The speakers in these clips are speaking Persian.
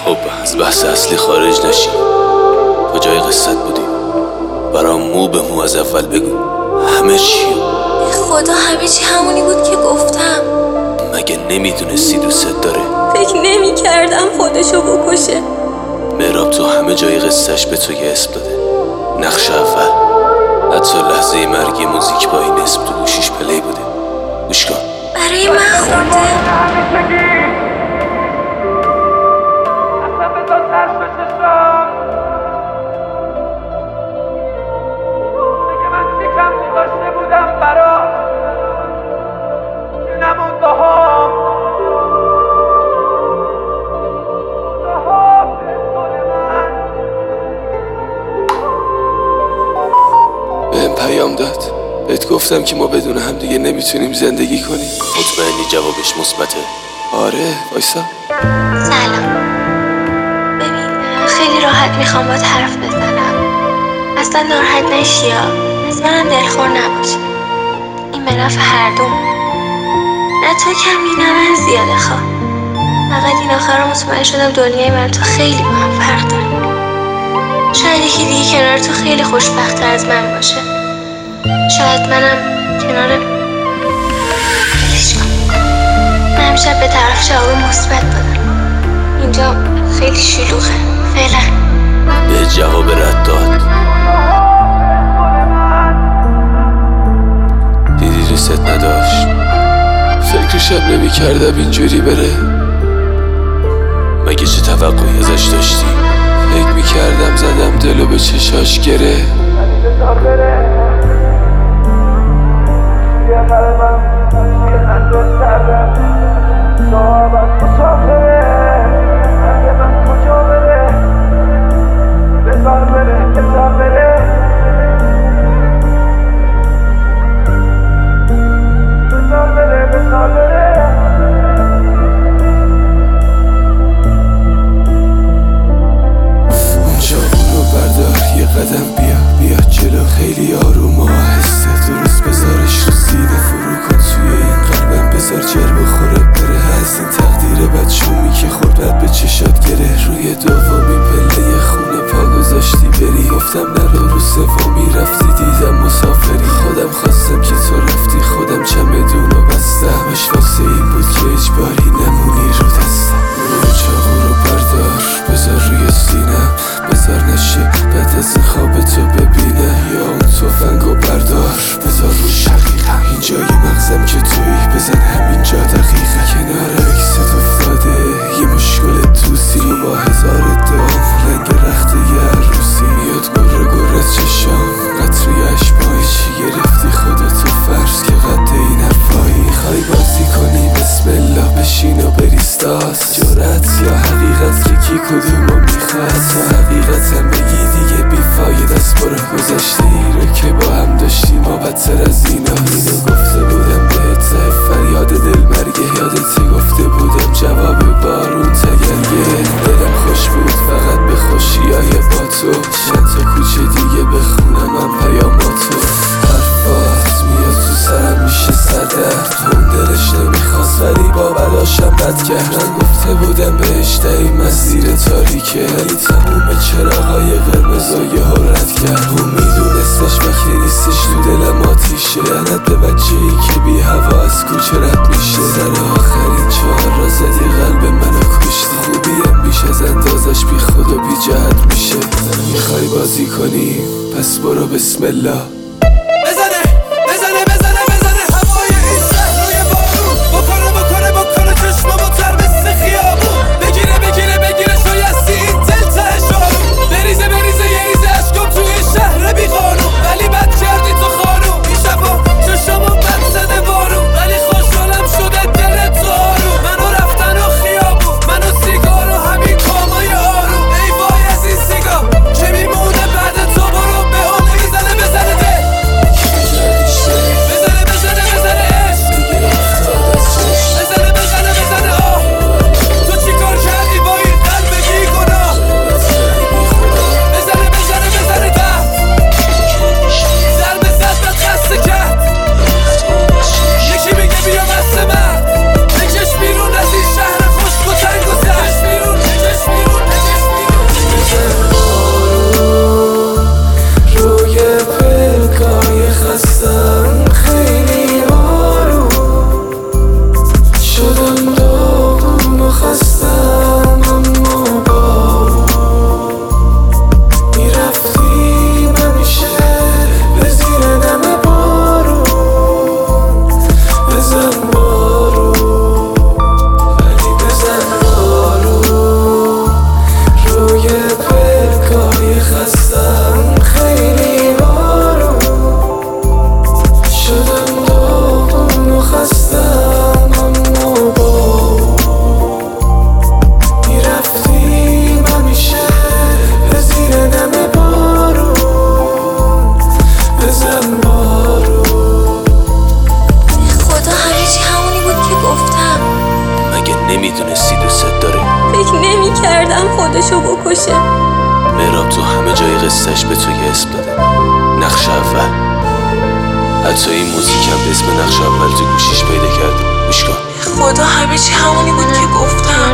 خب از بحث اصلی خارج نشیم. کجای قصت بودیم؟ برام مو به مو از اول بگو همه چی. خدا همه چی همونی بود که گفتم. مگه نمیدونستی دوست داره؟ فکر نمی کردم خودشو بکشه. مهراب تو همه جای قصهش به تو یه اسم داده. نقش اول، حتی لحظه مرگی موزیک با این اسم تو گوشیش پلی بوده. گوش کن. برای من خونده. بهم پیام داد. بهت گفتم که ما بدون هم دیگه نمیتونیم زندگی کنیم. مطمئنی جوابش مثبته؟ آره وایسا. سلام. ببین خیلی راحت میخوام باهات حرف بزنم. اصلا ناراحت نشی یا از منم دلخور نباش. این به نفع هر دوم. نه تو کمی نه من زیاده خواه. فقط این آخرا مطمئن شدم دنیای من تو خیلی با هم فرق داره. شاید یکی دیگه کنار تو خیلی خوشبخت‌تر از من باشه. شاید منم کنار ولش کن. من همیشه به طرف جواب مثبت دادم. اینجا خیلی شلوغه. فعلا به جواب رد داد. دیدی ریست نداشت. فکرشم نمی کردم اینجوری بره. مگه چه توقعی ازش داشتی؟ فکر می کردم زدم دلو به چشاش گره. قدم بیا جلو خیلی آروم و آهسته. درست بذارش رو سینه فرو کن توی این قلبم. بذار جر بخوره بره از این تقدیر بد شومی که خورد به چشات گره. روی دومی پله خونه پا گذاشتی بری. گفتم نرو رو سومی رفتی دیدم مسافری. خودم خواستم که تو رفتی خودم چمدونو بستم. مش واسه این بود که اجباری نمونی رو دستم. رو چاقو رو بردار بذار روی سینم. بذار نشه بعد از این خواب تو ببینه. یا اون تفنگو بردار بذار رو شقیقم. اینجای مغزم که توی بزن همینجا دقیقه. کنار اکست افتاده یه مشکل توسی. تو با هزار دام رنگ رخت یه عروسی. میاد گر از چشام قطری اشبایی. چی گرفتی خودتو فرض که قد این حرفایی. میخوای بازی کنی بسم الله بشین و بریستاس. جرأت یا حقیقت که کی کدومو میخواد. تو حقیقتم بگی دیگه بیفاید از برو. گذشته ای رو که با هم داشتیم و بدتر از اینا. اینو گفته بودم بهت ته فریاد دل مرگه. یادت گفته بودم جواب بارون تگرگه. دلم خوش بود فقط به خوشیای با تو. چند تا کوچه دیگه بخونم من پیاماتو. حرفات میاد تو سرم میشه سردرد. اون دلش نمیخواست ولی با بلاشم بد کرد. من گفته بودم بهش دهیم از زیر تاریکه. ولی تموم چراغای قرمز و یه رد کرد. اون میدونستش وقتی نیستش تو دلم آتیشه. لعنت به بچه ای که بی هوا از کوچه رد میشه. سر آخرین چهار را زدی قلب منو کشتی. خوبیم بیش از اندازش بی خود و بی جهت میشه. میخوای بازی کنی پس برو بسم الله. نمیدونستی دوست داره. فکر نمی کردم خودشو بکشه. مهراب تو همه جای قصهش به تو یه اسم داده، نقش اول. حتی این موزیکم به اسم نقش اول تو گوشیش پیدا کرده. گوش کن. خدا همه چی همونی بود که گفتم.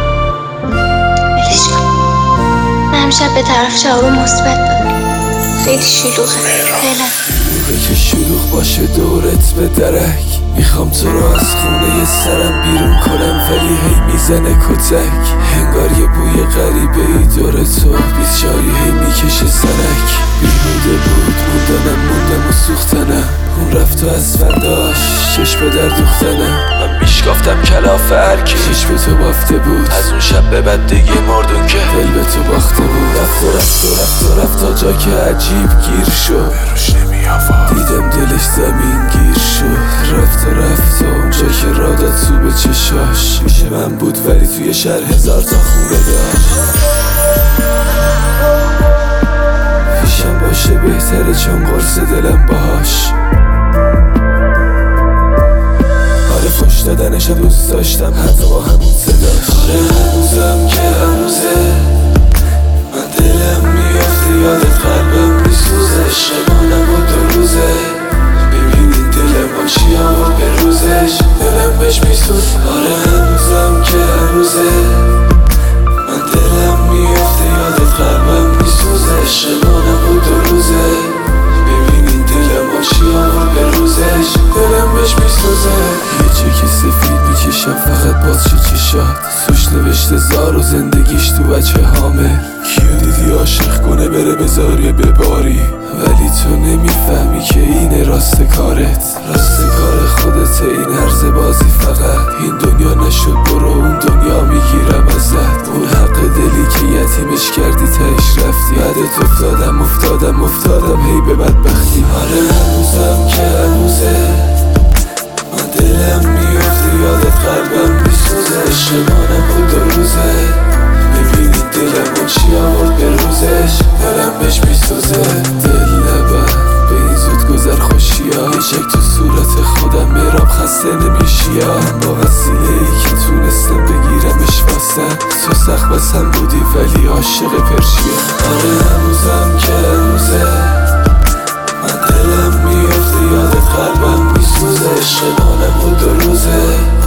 ولش کن. من همیشه به طرف جواب مثبت دادم. خیلی شلوغه. فعلا که شلوغ باشه دورت به درک. میخوام تو رو از خونه سرم بیرون کنم ولی هی میزنه کتک. انگار یه بوی غریبه ای دور تو، بیچاری هی میکشه سرک. بیهوده بود موندم و سوختنم. اون رفت و از فرداش چشم در دوختنم. من میشکافتم کلاف هرکی چشم تو بافته بود. از اون شب به بعد دیگه مردون که دل به تو باخته بود. رفت تا جا که عجیب گیر شد. دیدم دلش زمین گیر شد. رفت اونجا که را داد تو به چشاش. پیش من بود ولی توی شهر 1000 تا خونه داشت. پیشم باشه بهتره چون قرص دلم باهاش. آره فش دادنش دوست داشتم حتی با همون صداش. آره هنوزم که هنوزه من دلم میافته یادت قلبم میسوزه. شبانم و 2 روزه ببینین دلم چی آورد به روزش. دلم بهش میسوز. آره هنوزم که هنوزه من دلم میافته یادت قلبم میسوزه. شبانم و 2 روزه ببینین دلم چی آورد به روزش. دلم بهش میسوزه. یه چک سفید میکشم فقط باز چشات. سوش نوشته زار و زندگیش تو بچه هامه. کیو دیدی عاشق کنه بره بذاری بباری. ولی تو نمیفهمی که اینه راست کارت. راست کار خودته این عرض بازی فقط. این دنیا نشد برو اون دنیا میگیرم ازت. اون حق دلی که یتیمش کردی تهش رفتی. بعدت افتادم هی به بدبختی. آره هنوزم که هنوزه من دلم میافته یادت قلبم میسوزه. شبانم و 2 روزه ببینید دلم چی آورد به روزش. دلم بهش میسوزه. دل نبر به این زود گذر خوشیا. چک تو صورت خودم مهراب خسته نمیشیم. با وسیله ای که تونستم بگیرمش واسم. تو سخت بسم بودی ولی عاشق پرشیا. آره هنوزم که هنوزه من دلم میافته یادت قلبم میسوزه. شبانم و 2 روزه